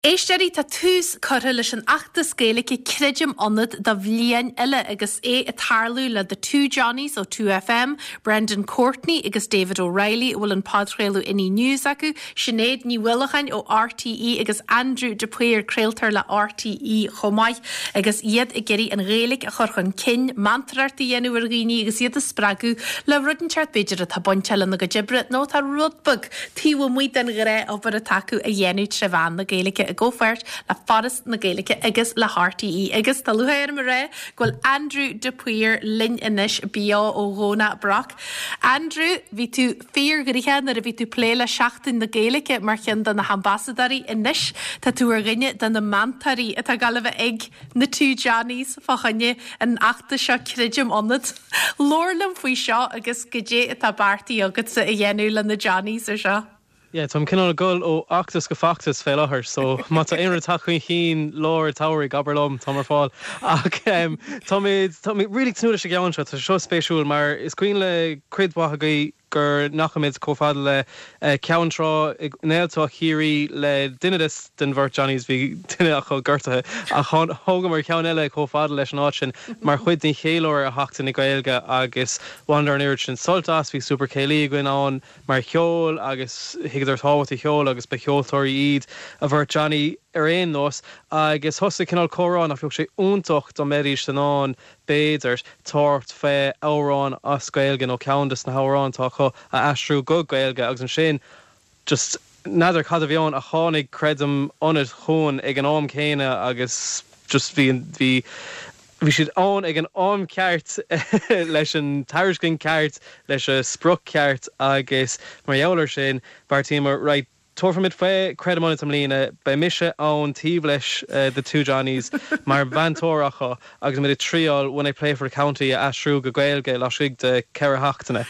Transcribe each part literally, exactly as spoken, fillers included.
Éistearí tá tús curtha leis an achtas Gaeilge creidim anad da bhliain eile agus é a tarlú le the two Johnnies ó two F M, Brendan Courtney agus David O'Reilly bhfuil an padréilú iní news acu, Sinead ní bhuilechain ó R T E agus Andrew Dupuir creiltar le R T E chomáid agus iad i geirí an Gaeilge a churchan cin mantrartaí dhéanú ar ghine agus iad a spragu le rudanseart beidir a tá bonteile na go dibre nó tá rudbug tíú muid an gre ó bar a taú a dhéanú trefán na Gaeilge go first la forest na Gaeilge agus la R T E agus tá luhair mar ré gwil Andrew Dupuir lin inis bio ó Rona Brock. Andrew, ví tú fear grithe na a ví tú pléile seachtain na Gaeilge mar chin dan na ambassadori inis tá tú ar rinne dan na mantarí a tá galibh ag na two Johnnies fachanne an achta seo creidim anad. Lorlam faoi seo agus gidé a tá bartaí agad sa a dhéanú le na Johnnies ar seo. Yeah, Tom cinál gol ó achtas go factas fé láthair, so má tá inra tachuin chin lóir táirí gabarlóm Tomar fáil. Ach um, Tom tá ri snúda sé geann seo, tá seo spéisiúil, mar is cuoin le cuidbhathagaí gur nachamid cófada le uh, ceantrá néaltá chirí le duinedas den bhar Johnnies bhí duine a chu gurtathe a thóga mar ceann eile cófada leis an áit sin mar chuid ní chéalóir a heachtain na Gaeilge agus bhaintear an iiread sin soltas bhí super céalaí goin ann mar cheol agus hiidir táhairtí cheol agus be cheoltóirí iad a bhar Johnny ar éon nós agus thosa cinál chorán a bheadh sé úntacht do méris den an béidir tart fé árán as Gaeilge ó ceandas na hárán tá chu a astrú go Gaeilge agus an sin just nadidir cad a bheán a tháinig credum anad chun ag an am céine agus just bhí bhí bhí siad an ag an am ceart leis an tairiscin ceart leis a spruc ceart agus mar eolar sin bartímar right Torfamid fé credimon am lína be mise an tíb leis uh, the two Johnnies mar bantóracha agus mid a trial when I play for the county a asrú go Gaeilge lasig de ceire heachtaine.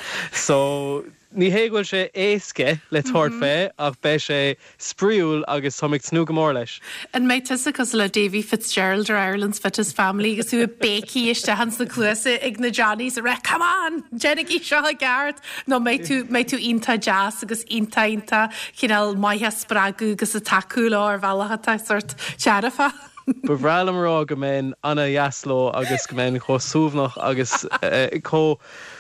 So ní héhfuil sé éasce le tort fé ach be sé spríúil agus thomic snú go mór leis. An méid tusa cos le Davy Fitzgerald ar Ireland's Fittest Family agus ú a béci iste hans na cluasa ag na Johnnies a re, come on, Jennig í seo a gart. No méid tú méid tú inta jazz agus inta inta chinál maithe spragu agus a taú lá ar bhealachatá sort tearafa. Bhrealam rá go mén anna jasló agus go mén cho súbnach agus uh, có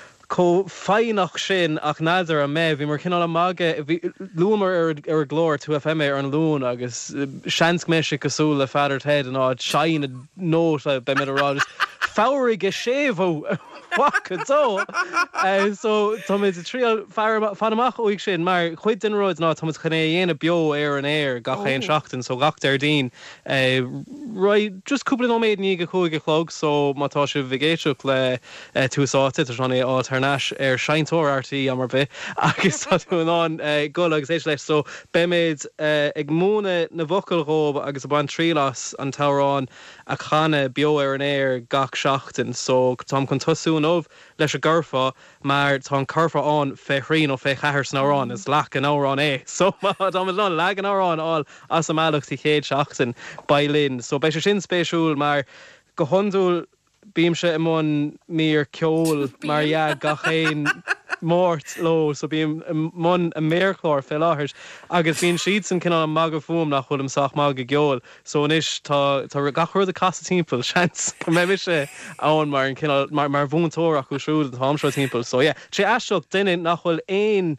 Có féinach sin ach nádar a mé, bhí mar cinál amage lúmar ar ar glór two F M ar an lún agus seans meise cosú le fadar head an áid sean nót a be mid a rád fáirigh a séomh fuck it so uh, so Thomas a trial fanamach oig sin mar chuid den roid ná Thomas chané dhéana bio ar an air gach éon seachtain so gach der dín uh, right just cúpla nóméid ní go chuig a chlog so mátá se vigéisiúch le uh, túsáte tar seanna á tarnáis ar seintóir R T amar bit agus tá tú an uh, go agus éis leis so be méid uh, ag múna na vocal rób agus a ban trílas an tárán a chana bio ar an air gach seachtain so Tom chun tosú of leis a gurfa mar tá an curfa an fé hrín ó fé chahar snárán is lech an árán é so dá an le an árán áil as am meachtaí chéad seachtain bailín so bei sé sin spéisiúil mar go honúil bím se imón mír ceol mar ja gachéin mórt lo so bím mon a mérchlár fé láthir agus bhíon siad san cinál an mag a fum nach chud amsach mag a geol so inis tá tá gachur a casa timppel seans go mé se ann mar an cinál mar mar bhúntóach go siúd an hamseo timppel so yeah sé eisteach duine nach bhfuil éon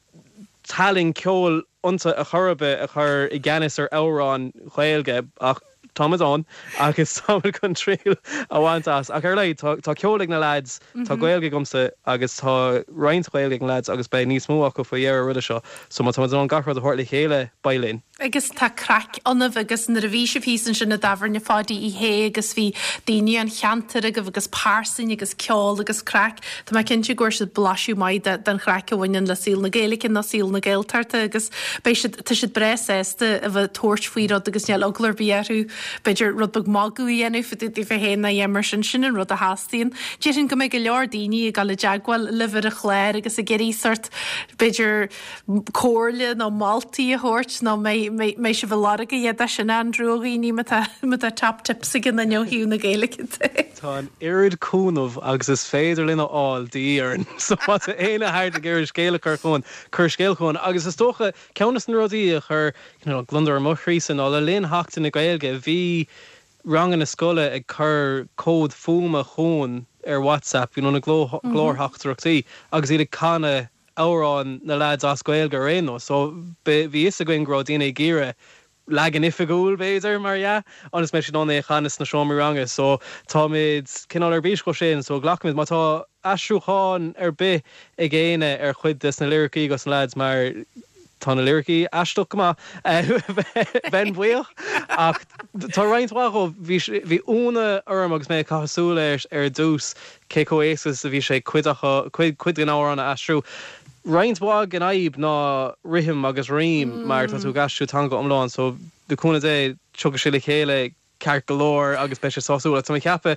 talling ceol unta a chorbe a chur i gceannis ar árán Gaeilge ach Thomas on agus samil chun tríal a bhaintas ach ar lei tá ceolaigh na lads tá Gaeilge gomsa agus tá roinnt Gaeilge lads agus be níos mó acu faoi dhear ruide seo so má Thomas an gachar a thuirla chéile bailín. Agus tá crack anmh agus na a bhí se físan sin na daharne fádaí i hé agus bhí daine an cheantar a go agus pásain agus ceol agus crack Tá mai cinnte gúir se blasú maid den chrack a bhainean le síl na Gaeilge na síl na Gaeltarta agus tá siad bres éiste a bheith tuairt faoírad agus neal oglar bíarú beidir rudbug magú dhéanú futí fé héna na dhémar sin sin an rud a hastíín. Dé sin go méid go leor daoine a gal le deagháil lihar a chléir agus a géirí sort beidir cóirle nó maltaí a thuirt nó mé mé se bhlára go dhéad sin andrúí ní mu a tap tipsa gin na neohíú na Gaeilge. Tá an irid cúnmh agus is féidir lena áil díarn, so wat éine háir a ggéir scéile chu chun chur scéil chun, agus is tócha ceannas an rodí a chur glundar mochrísan á le léon hachtain na Gaeilge bhí rangan na scoile ag chur cód fuma chun ar WhatsApp, you know, na glór hachtarachtaí, agus iad canna árán na lads as Gaeilge réno, so bhí is a going gro daine gíire legan ifigúil béidir mar ja, anas me sin donna chanas na seomí ranga, so táid cinál ar bhís go sin, so ghlachmid má tá asrúcháin ar bith i ggéine ar chuid na lyricí agus na lads mar tá na lyricí aisteach má ben buoch ach tá reininthacho bhí úna orm agus mé caiasúla ar dús cé coéasas a bhí sé cuid gan áir anna asrú. Reinintbág an aib ná rihim agus rím mar tá tú gasú tan go omláin, so de cúna é tuga si le chéile ceart golóir agus be sáúla tá ceappa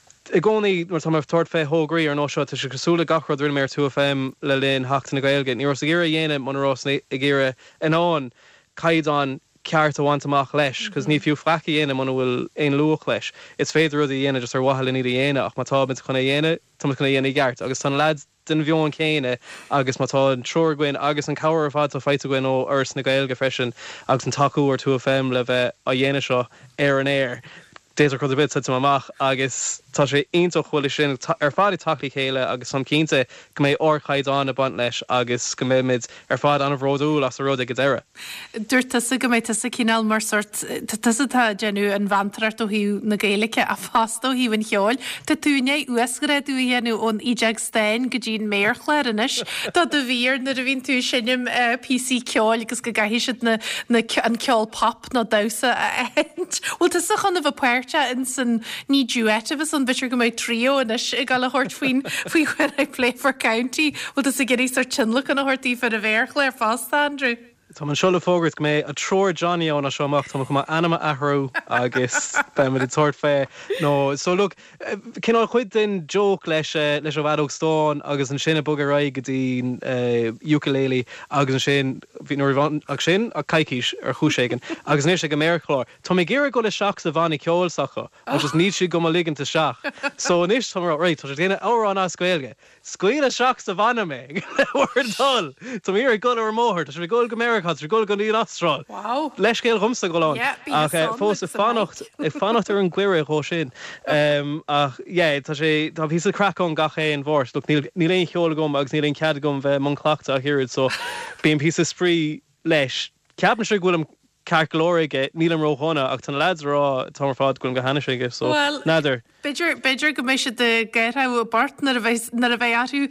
i gcónaí mar tá tuairt fé thógraí ar nó seo tá si cosúla gachrad rinne mar tú F M le linn hachtain na Gaeilge, ní ros a ggéire dhéanam man rás i ggéire inán caiidán ceart a bhaintach leis, cos ní fiú flaci dhéanam man bhfuil éon luach leis. It's féidir rud a dhéana just ar wathal in iad dhéana ach má tá bint chuna dhéana, tá chuna dhéana gceart, agus tá lads den bheon céine agus mátá an troirghain agus an cabhar fad tá feite gin ó ars na Gaeilge freisin agus an taú ar tú F M le bheith a dhéine seo ar an air. Déidir chud a bit sa amach agus tá sé ionintach chuil sin ar fád i taclaí chéile agus sam cínte go mé orchaidán a bant leis agus go méid ar fád an bhródúil as a rud go deire. Dúirta sa go méid sa cíál mar sort tá genú an bhantarart ó hiú na Gaeilge a fástó híhann cheáil, Tá túne uasgréadú dhéanú ón ideag stein go dtín méor chléiris, Tá do bhír na a bhín tú sinnim P C ceáil agus go gahiisiid na an ceáil pap na dasa a end. Bhil tá sa chuna bh puir in san ní duetivus an bitir go méid trio inis i gal a hort faoin faoi chuir ag play for county, bhil is a géirí ar tinlach an a hortíí fer a bhéir léir fásta, Andrew. Tá an seola fógurt go mé a tror Johnny an a seoach tá chuma anama ahrú agus be me tuairt fé. No, so look, cinál chuid den joke leis leis a bhadóg stáin agus an sinna bug a raig go dtín ukulele agus an sin bhí nó ag sin a caiiciis ar chúségan agus níos ag go méirchlár. Tá mé ggéir go le seach sa bhainna ceolsacha agus níos si go ligann ta seach. So níos tá mar réit, tá sé déine árán á Gaeilge. Scuile seach sa bhainna mé dul. Tá mí ar go ar móthir, tá sé go go America Tá go go ní Austrráil. Wow. Leis céil rumsa go láin. Ach fós i fanacht i fanacht ar an gcuire ó sin. Ach é tá sé tá hí a cracón gacha an bhór, ní léon cheola gom agus ní léon cead gom bheith man chclaachta a hiúid, so bíon pí sprí leis. Ceapan sé ghfuil ceart glóige níl an róchanna ach tan lads rá tá mar fád gom go hana sige, so nadidir. Beidir beidir go méisi de gairtha bart nar a bheith atú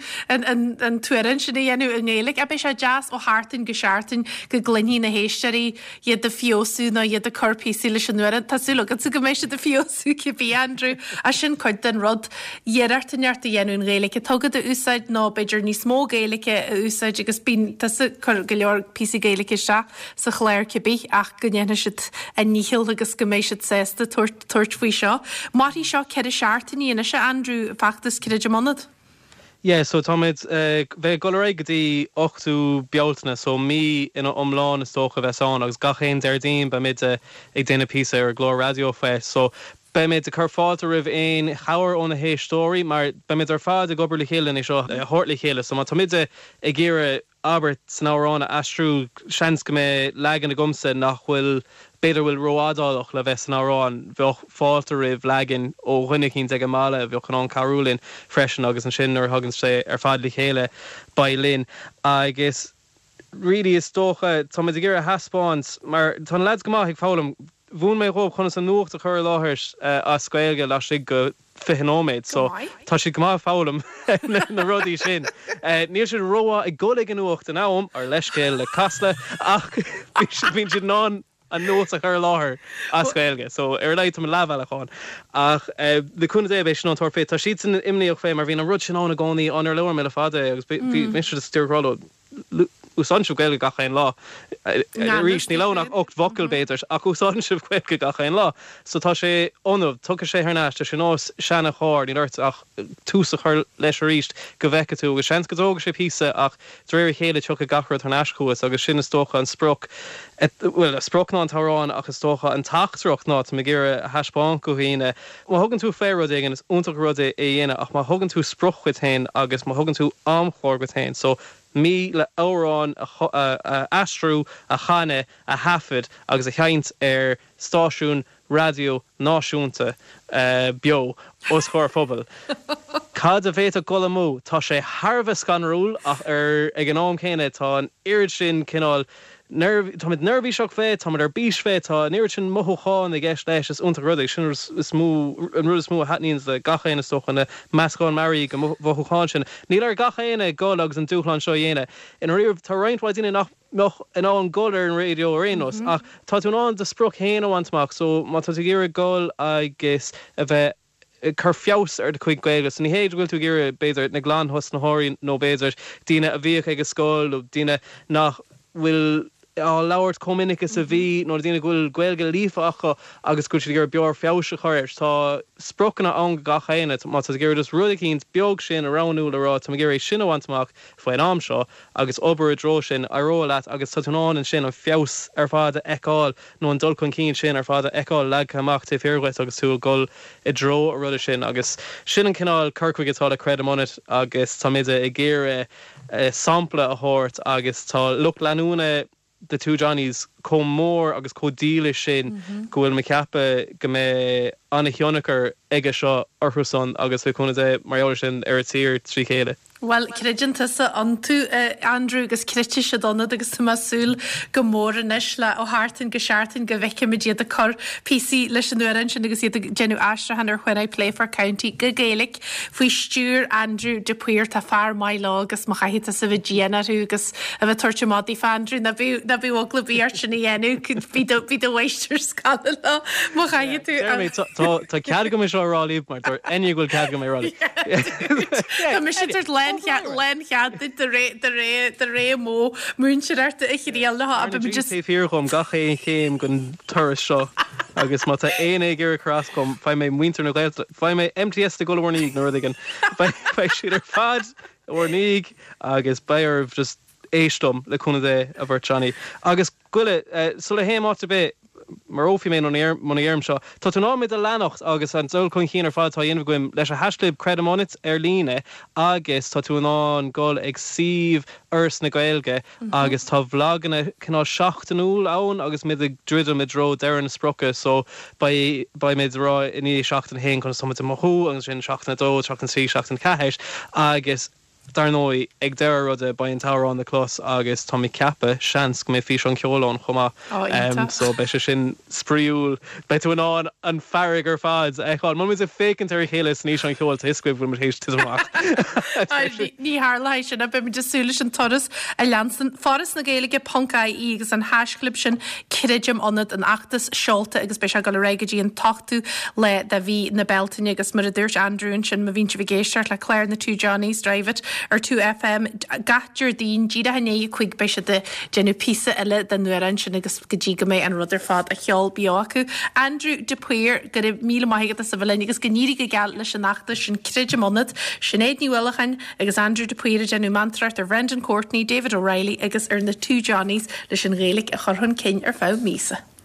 an tuairann sinna dhéanú an Gaeilge, a bei se jazz ó hátain go seaartain go gluní na héisteirí iad de fiosú na iad de corpíí leis an nuan Tású agad sa go méisi de fiosú cibí Andrew a sin chuid den rud dhéartaneart a dhéanú an Gaeilge. Tugad a úsáid ná beidir ní smó Gaeilge a úsáid agus bí go leor píí Gaeilge se sa chléir cibí ach go dhéana siid a níhiil agus go méisiid sésta tuairt faoi seo. Marí seo cead a seaartaí ina se Andrew factas ciidir manad? Yeah, so Tomid bheith go raig go dtí ochtú bealtainna, so mí ina omláin is tócha bheitán agus gachéin deirdín be mid ag déine písa ar glór radio fest, so be mid a chur fád a rih éon chair ón na héistóí, mar be mid ar fád a gobar le chéile is seo hort le chéile, so má tomide ag ggéire Albert san áránna astrú seans go mé legan na gomsa nach bhfuil beidir bhfuil roádálach le bheith san árán bheoh fáilta rih legan ó chuine cinn ag mála bheoh an carúlinn freisin agus an sin ar thugann sé ar fád le chéile ba linn. Agus really is tócha tá mid a ggéire haspáins, mar tá lads go maith ag fálam bhún mé rob chuna san nuacht a chur láthairs a Gaeilge leis sig go fihanóméid, so tá si go maith fálam na rudí sin. Níor sin roá ag gola an nuacht an am ar leiscéil le casla ach bhín si ná an nót a chur láthair as Gaeilge, so ar leit am leheachán. Ach de cúna é béis an torfé, tá siad san imníoch fé mar bhín an rud sin ána gánaí an ar leir me le fada agus bhí mé steúrrála úsáin sibh gaeilge gach aon lá. Rís ní lánach ocht vocal béidir ach úsáin sibh gaeilge gach aon lá. So tá sé ónmh tucha sé thnáis tá sé nós seanna cháir ní dúirt ach túsa chuir leis a ríist go bhheice tú agus sean go dóga sé písa ach dréir chéile tucha gachar tar náiscuas agus sin is tócha an spruch bhfuil a spruch ná an tárán agus tócha an tachtreacht ná me ggéire a heispáin go híine. Má thugann tú fé rud igen is úntaach rud é dhéine ach má thugann tú spruch go tain agus má thugann tú amchóir go tain. So mí le árán a astrú a chane a hafid agus a cheint ar stáisiún radio náisiúnta uh, bio os chóir phobal. Cad a bhéit a gola mú, tá sé Harbh gan rúil ach ar ag an am chéine tá an irid sin cinál Tá mid nervhí seach fé, tá ar bís fé tá níir sin mothúáin i gceist leis is únta rudaigh sin smú an rud smú hatníns le gachéine stocha na meascáin marí go bhthúáin sin. Níl ar gachéine gálagus an dúchláin seo dhéine. In riomh tá roiinthaid duine nach noch in an golar an radio arénos ach tá tú ná de spruch héana amhaintach so má tá tú ggéir gáil agus a bheith chur fios ar de chuig gaeilge. Ní héad bhfuil tú ggéir béidir na glanthos na háirí nó béidir duine a bhíoh ag scóil ó duine nach bhfuil á labhairt cominic sa bhí nó dtíine ghfuil gaeilge líofacha agus go gur beor feabhse choir. Tá sprochanna an gach aine má tá gur dus rud cíns beag sin a ranú le rá tá gur é sin bhaintach faoin am seo agus obair a dro sin arró leat agus taúnáin an sin an feos ar fád a eáil nó an dul chun cín sin ar fád a eáil le amach ta fearhait agus tú gol i dro a rud sin agus sin an cinál curcuig atá le credit agus tá mide i ggéire sampla a thuirt agus tá luch leanúna the two Johnnies com mór agus códíle sin go bhfuil me ceappa go mé anna Thionachar ige seo orthúsán agus le chuna é mar sin ar a tír trí chéile. Well, creidirnta an tú uh, Andrew agus criti se donna agus tú masúil go mór inis le ó hátain go seaartain go bheice me diad a cor P C leis an nuan sin agus iad genú astrahan ar chuin play for County go Gaelic faoi stúr Andrew de puir tá fear mai lá agus má chaithita sa bh díanaú agus a bheith tuirte mádí Andrew na bhí na bhí ogla bíart sin dhéanú bhí do waistir scala lá má chaithú. Tá cead go seo rálíb mar tar aine ghfuil cead go mé rálí. Tá me sin len chead de ré de ré de ré mó múnseirta i réal le be just fír chum gaché chéim gon turas seo agus má tá éana gur cras chum fá mé muinter na gléil fá mé M T S de gohharníigh nó igen fá siidir fad orníigh agus beir just éistom le chuna é a bhar Johnny agus gule so le héim áta bé mar ófi mé mna éirm seo. Tá tú námid a lenacht agus an dul chun cíar fád tá dhéanamh goim leis a hasclib credamonit ar líne agus tá tú ná gáil ag síomh urs na gaeilge agus tá bhlaganna cinná seachtanúil ann agus mid ag ddridim mid dro deir na sprocha so ba mid rá iní seachtan héin chun samata mothú agus sin seachna dó seachtan sí seachtan cahéis agus dar nói ag deir ruda ba an tárán na clós agus tá mi ceappa seans go mé fís an ceolán chumá so be se sin spríúil be tú an an farrig ar fád eáil man is a fécinn ar chéile níos an ceáil hiscuibh bfu mar hééis tuach. Ní haar lei sin a be me desúla an toras a leanstan forras na Gaeilge Poncaí agus an hasclub sin creidim anad an achtas seolta agus be se go réigetí an tachtú le de bhí na Beltaine agus mar a dúirt Andrewn sin ma vín se vigéisteart le Claire na two Johnnies drivet ar two F M gatir dín díad a hané chuig be se de genú písa eile den nuan sin agus go dtí go mé an rudidir fad a cheol beacu. Andrew de Puir go mí maigad a sa bhile agus go níri go geall leis an nachta sin creidim anad sinnéad níhfuilachan agus Andrew de Puir a genú mantrart ar Brendan Courtney, David O'Reilly agus ar na two Johnnies leis an Gaelic a chorhann cin ar fá mísa.